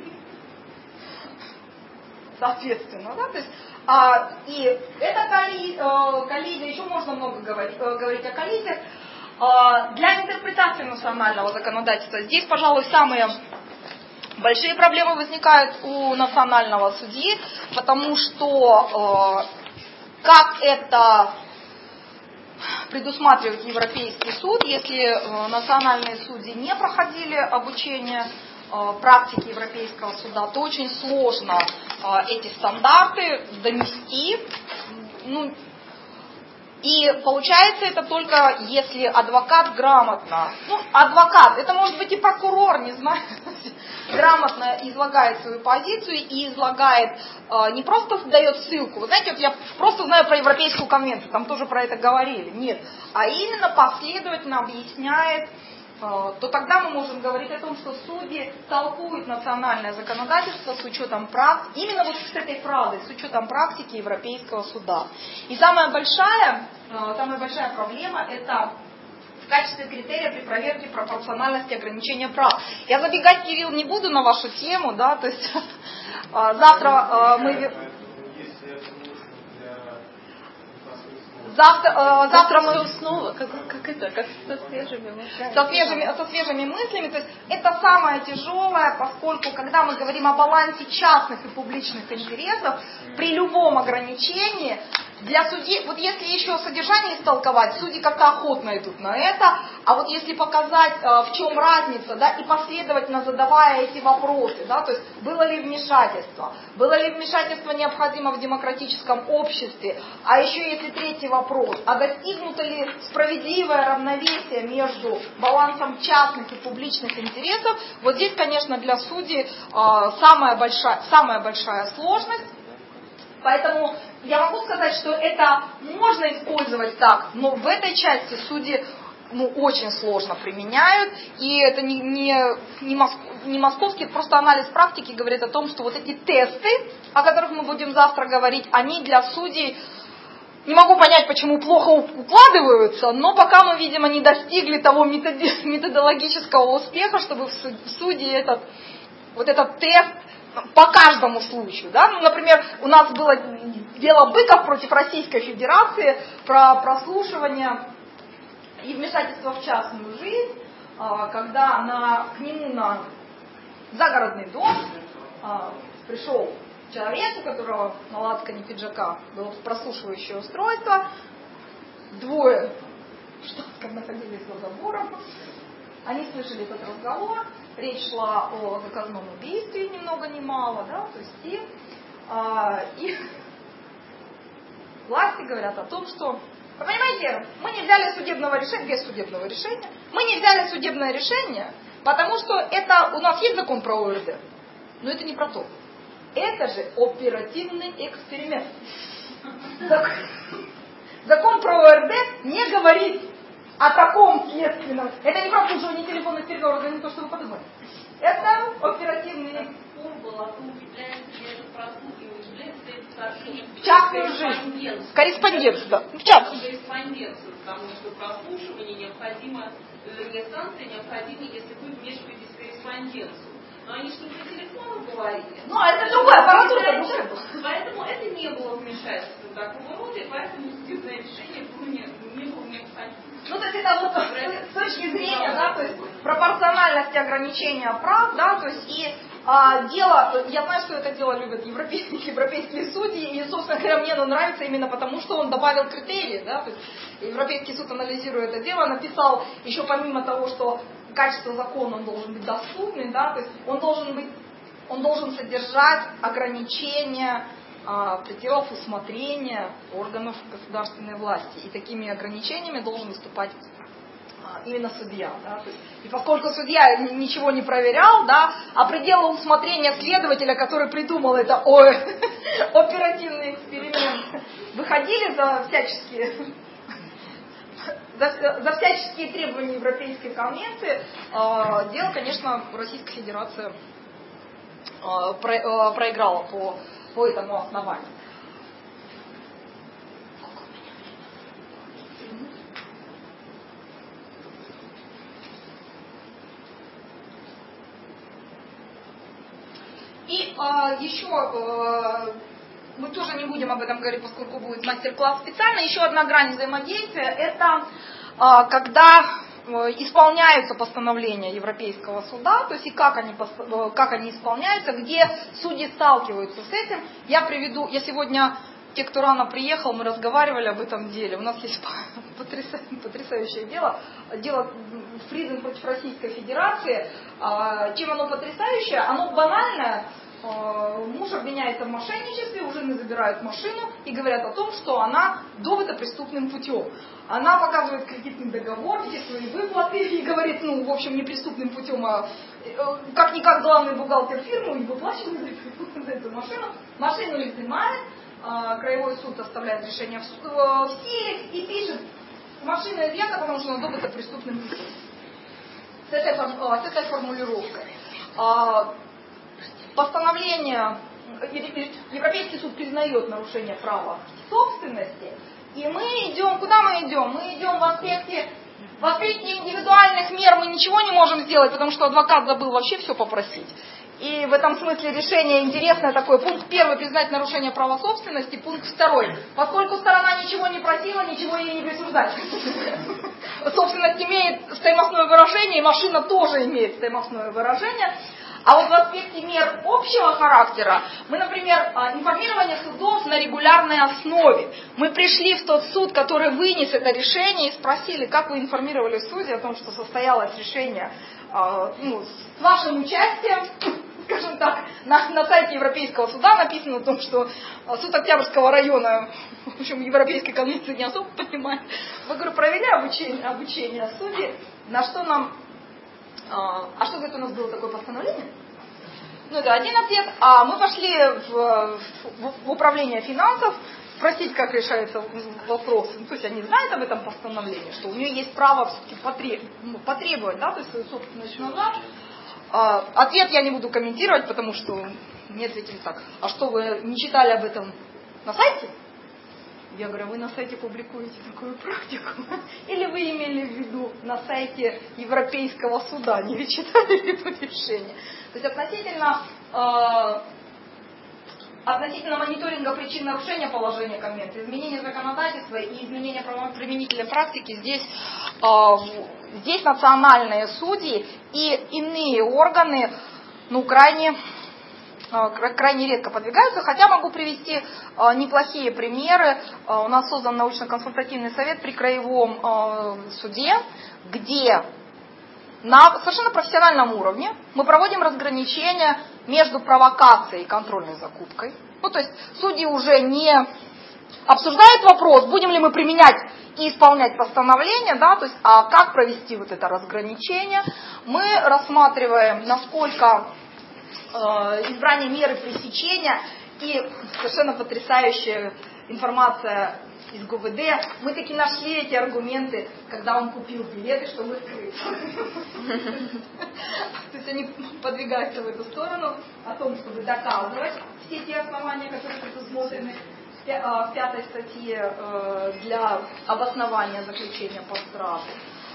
Соответственно, да, то есть, а, и эта колли, э, коллизия, еще можно много говорить, э, говорить о коллизиях. Э, для интерпретации национального законодательства здесь, пожалуй, самые большие проблемы возникают у национального судьи, потому что э, как это предусматривает Европейский суд, если э, национальные судьи не проходили обучение э, практики Европейского суда, то очень сложно э, эти стандарты донести. Ну, и получается это только если адвокат грамотно, ну, адвокат, это может быть и прокурор, не знаю, грамотно излагает свою позицию и излагает, э, не просто дает ссылку. Вы знаете, вот я просто знаю про Европейскую конвенцию, там тоже про это говорили. Нет, а именно последовательно объясняет, э, то тогда мы можем говорить о том, что судьи толкуют национальное законодательство с учетом практики, именно вот с этой фразой, с учетом практики Европейского суда. И самая большая, э, самая большая проблема это в качестве критерия при проверке пропорциональности ограничения прав. Я забегать, Кирилл, не буду на вашу тему, да, то есть завтра мы... Завтра, завтра мы снова, как, как это, как со свежими мыслями. Со свежими, со свежими мыслями, то есть это самое тяжелое, поскольку когда мы говорим о балансе частных и публичных интересов, при любом ограничении для судей, вот если еще содержание истолковать, судьи как-то охотно идут на это, а вот если показать, в чем разница, да, и последовательно задавая эти вопросы, да, то есть было ли вмешательство, было ли вмешательство необходимо в демократическом обществе, а еще если третий вопрос, а достигнуто ли справедливое равновесие между балансом частных и публичных интересов, вот здесь, конечно, для судей самая большая, самая большая сложность. Поэтому я могу сказать, что это можно использовать так, но в этой части судьи ну, очень сложно применяют, и это не, не, не, моск, не московский, просто анализ практики говорит о том, что вот эти тесты, о которых мы будем завтра говорить, они для судей Не могу понять, почему плохо укладываются, но пока мы, видимо, не достигли того методологического успеха, чтобы в суде этот, вот этот тест по каждому случаю. Да? Ну, например, у нас было дело Быков против Российской Федерации про прослушивание и вмешательство в частную жизнь, когда на, к нему на загородный дом пришел человек, у которого на лацкане пиджака было прослушивающее устройство, двое штатских находились за забором, они слышали этот разговор, речь шла о заказном убийстве, ни много ни мало, да, то есть и, а, и власти говорят о том, что, вы понимаете, мы не взяли судебного решения, без судебного решения, мы не взяли судебное решение, потому что это, у нас есть закон про ОРД, но это не про то. Это же оперативный эксперимент. Закон про ОРД не говорит о таком следственном. Это не прослушивание телефонных переговоров, это не то, что вы подумали. Это оперативный в частную жизнь. Корреспонденцию, да. В частную. Корреспонденцию, потому что прослушивание необходимо, вернее, станция необходима, если вы вмешиваетесь в корреспонденцию. Но они что по телефону говорили. Ну, а это другая аппаратура. Поэтому это не было вмешательством такого рода, и поэтому судебное решение было не, не было необходимо. Ну, то есть это вот с точки зрения, да, то есть пропорциональности ограничения прав, да, то есть и а, дело, я знаю, что это дело любят европейские, европейские судьи, и, собственно говоря, мне оно нравится именно потому, что он добавил критерии, да, то есть Европейский суд, анализируя это дело, написал еще помимо того, что качество закона он должен быть доступным, да, то есть он должен быть, он должен содержать ограничения а, пределов усмотрения органов государственной власти. И такими ограничениями должен выступать а, именно судья. Да, то есть, и поскольку судья ничего не проверял, да, а пределы усмотрения следователя, который придумал это о, оперативный эксперимент, выходили за всяческие За, за всяческие требования Европейской конвенции, э, дело, конечно, Российская Федерация э, про, э, проиграла по, по этому основанию. И э, еще э, мы тоже не будем об этом говорить, поскольку будет мастер-класс специально. Еще одна грань взаимодействия – это а, когда а, исполняются постановления Европейского суда, то есть и как они, как они исполняются, где судьи сталкиваются с этим. Я приведу, я сегодня, те, кто рано приехал, мы разговаривали об этом деле. У нас есть потрясающее, потрясающее дело, дело Фриден против Российской Федерации. А, чем оно потрясающее? Оно банальное. Муж обвиняется в мошенничестве, у жены забирают машину и говорят о том, что она добыта преступным путем. Она показывает кредитный договор, все свои выплаты и говорит, ну, в общем, не преступным путем, а как-никак главный бухгалтер фирмы и выплачивает за эту машину. Машину изымает, краевой суд оставляет решение в силе и пишет, машина изъята, потому что она добыта преступным путем. С этой, с этой формулировкой. Постановление, Европейский суд признает нарушение права собственности, и мы идем, куда мы идем? Мы идем в аспекте, в аспекте индивидуальных мер мы ничего не можем сделать, потому что адвокат забыл вообще все попросить. И в этом смысле решение интересное такое. Пункт первый – признать нарушение права собственности. Пункт второй – поскольку сторона ничего не просила, ничего ей не присуждать. Собственность имеет стоимостное выражение, и машина тоже имеет стоимостное выражение. А вот в аспекте мер общего характера, мы, например, информирование судов на регулярной основе. Мы пришли в тот суд, который вынес это решение, и спросили, как вы информировали судей о том, что состоялось решение ну, с вашим участием, скажем так, на, на сайте Европейского суда написано о том, что суд Октябрьского района, в общем, Европейской конвенции не особо понимает. Мы, говорю, провели обучение, обучение судей, на что нам... А что это у нас было такое постановление? Ну, это один ответ. А мы пошли в, в, в управление финансов спросить, как решается вопрос. Ну, то есть они знают об этом постановлении, что у нее есть право все-таки потреб, ну, потребовать, да, то есть свою собственность назад. А, ответ я не буду комментировать, потому что мне ответили так. А что, вы не читали об этом на сайте? Я говорю, вы на сайте публикуете такую практику? Или вы имели в виду на сайте Европейского суда? Не вы читали это решение? То есть относительно, э, относительно мониторинга причин нарушения положения конвенции, изменения законодательства и изменения правоприменительной практики, здесь, э, здесь национальные судьи и иные органы, ну, крайне... крайне редко подвигаются, хотя могу привести э, неплохие примеры. Э, у нас создан научно-консультативный совет при краевом э, суде, где на совершенно профессиональном уровне мы проводим разграничение между провокацией и контрольной закупкой. Ну, то есть судьи уже не обсуждают вопрос, будем ли мы применять и исполнять постановление, да, то есть, а как провести вот это разграничение. Мы рассматриваем, насколько избрание меры пресечения и совершенно потрясающая информация из ГУВД. Мы таки нашли эти аргументы, когда он купил билеты, чтобы скрыть. То есть они подвигаются в эту сторону, о том, чтобы доказывать все те основания, которые предусмотрены в пятой статье для обоснования заключения под стражу.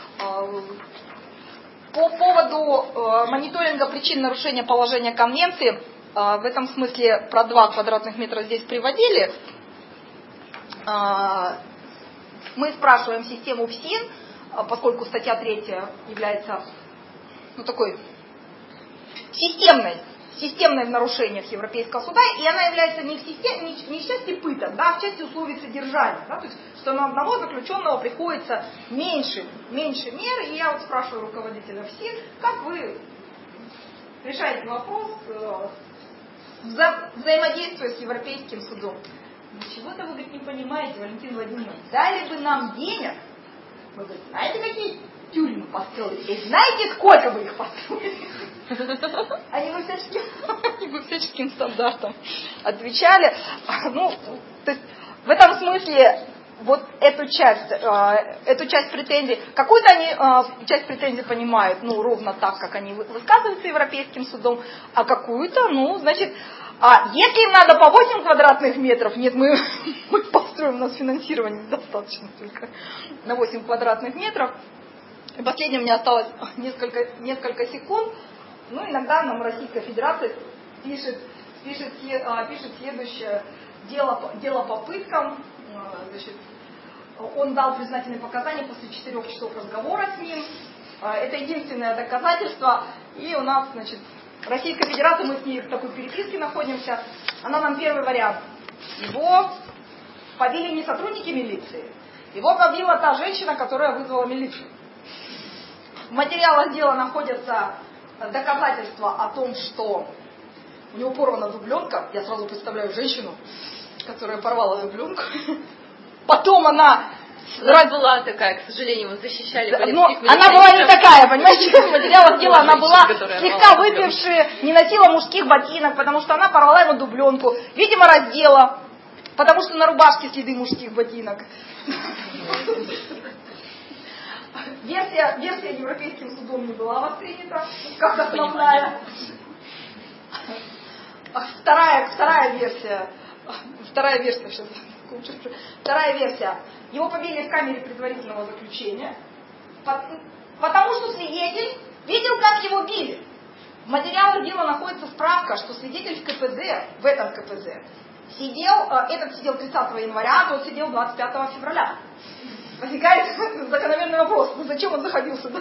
По поводу э, мониторинга причин нарушения положения конвенции, э, в этом смысле про два квадратных метра здесь приводили. Э, мы спрашиваем систему ФСИН, э, поскольку статья третья является ну, такой системной, системной в нарушениях Европейского суда, и она является не в, системе, не, не в части пыток, да, а в части условий содержания. Да, то есть, что на одного заключенного приходится меньше, меньше мер, и я вот спрашиваю руководителя ФСИН, как вы решаете вопрос э, вза- взаимодействия с Европейским судом. Чего-то вы, говорит, не понимаете, Валентин Владимирович, дали бы нам денег, вы говорите, знаете, какие тюрьмы построили, и знаете, сколько вы их построили? Они бы всяческим, они бы всяческим стандартам отвечали. Ну, то есть в этом смысле вот эту часть, э, эту часть претензий, какую-то они э, часть претензий понимают, ну, ровно так, как они высказываются Европейским судом, а какую-то, ну, значит, а если им надо по восемь квадратных метров, нет, мы, мы построим, у нас финансирования недостаточно только на восемь квадратных метров. И последнее, у меня осталось несколько, несколько секунд. Ну, иногда нам Российская Федерация пишет, пишет, пишет следующее. Дело, дело по пыткам. Значит, он дал признательные показания после четырех часов разговора с ним. Это единственное доказательство. И у нас, значит, Российская Федерация, мы с ней в такой переписке находимся. Она нам первый вариант. Его побили не сотрудники милиции. Его побила та женщина, которая вызвала милицию. В материалах дела находятся доказательства о том, что у него порвана дубленка. Я сразу представляю женщину, которая порвала дубленку. Потом она... Раз была такая, к сожалению, мы защищали. Да, но она была не такая, понимаете, в материалах дела она была слегка выпившая, не носила мужских ботинок, потому что она порвала ему дубленку. Видимо, раздела, потому что на рубашке следы мужских ботинок. Версия, версия Европейским судом не была воспринята как основная. Вторая, вторая версия, вторая версия, сейчас, вторая версия. Его побили в камере предварительного заключения, потому что свидетель видел, как его били. В материалах дела находится справка, что свидетель в КПЗ, в этом КПЗ, сидел, этот сидел тридцатого января, а тот сидел двадцать пятого февраля. Возникает закономерный вопрос, ну зачем он заходил сюда?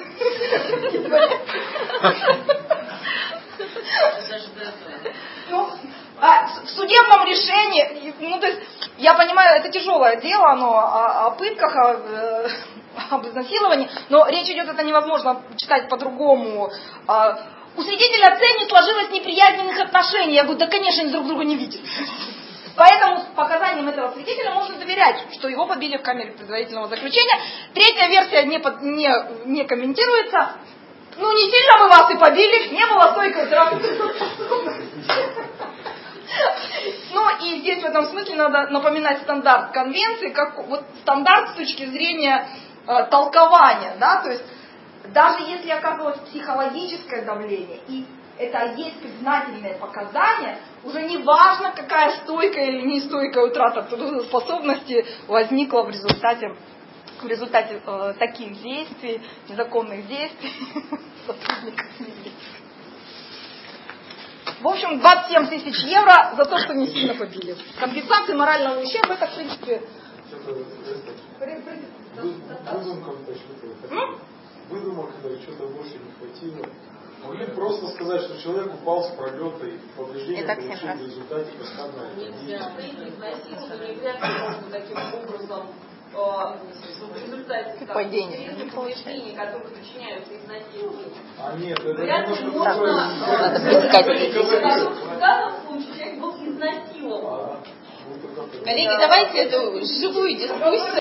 Ну, а в судебном решении, ну то есть, я понимаю, это тяжелое дело, оно о, о пытках, о, об изнасиловании, но речь идет, это невозможно читать по-другому. У свидетеля Ц не сложилось неприязненных отношений. Я говорю, да конечно, они друг друга не видят. Поэтому показаниям этого свидетеля можно доверять, что его побили в камере предварительного заключения. Третья версия не, под, не, не комментируется. Ну, не сильно мы вас и побили, не было стойкой здравоохранения. Ну, и здесь в этом смысле надо напоминать стандарт конвенции, как вот стандарт с точки зрения э, толкования, да, то есть даже если оказывалось психологическое давление и это есть признательные показания, уже не важно, какая стойкая или нестойкая утрата трудоспособности возникла в результате, в результате э, таких действий, незаконных действий сотрудников милиции. В общем, двадцать семь тысяч евро за то, что не сильно побили. Компенсация морального ущерба, это, в принципе... Выдумок, когда что-то больше не хватило. Могли просто сказать, что человек упал с пролета и повреждение получил в результате каскадной. Нельзя. Изнасилование вряд ли можно таким образом в результате падения повреждений, которые причиняются изнасилованием. А нет, это вряд ли немножко можно... В данном случае человек был изнасилован. Коллеги, давайте эту живую дискуссию